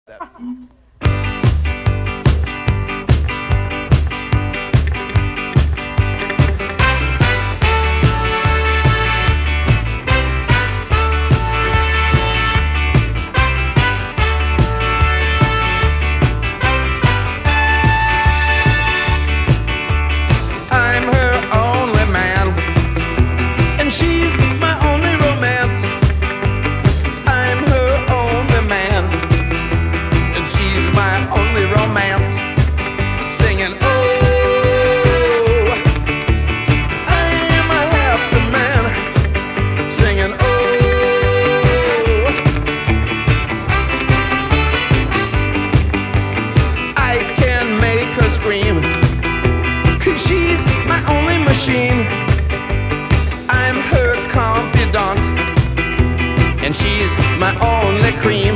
I'm her only man, and she's my only romance. I'm her only man, and she's my only romance. Singing, oh, I'm a half man. Singing, oh, I can make her scream, 'cause she's my only machine. I'm her confidant, and she's my only cream.